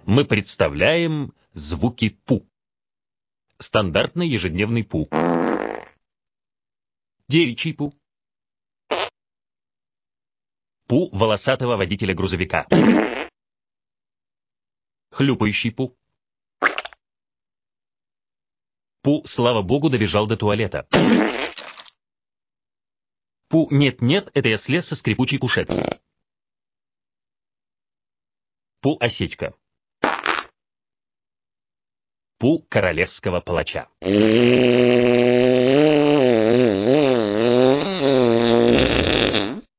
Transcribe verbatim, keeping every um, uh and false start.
Мы представляем звуки пу. Стандартный ежедневный пу. Девичий пу. Пу волосатого водителя грузовика. Хлюпающий пу. Пу, слава богу, добежал до туалета. Пу, нет-нет, это я слез со скрипучей кушетки. Пу, осечка. Пу королевского палача.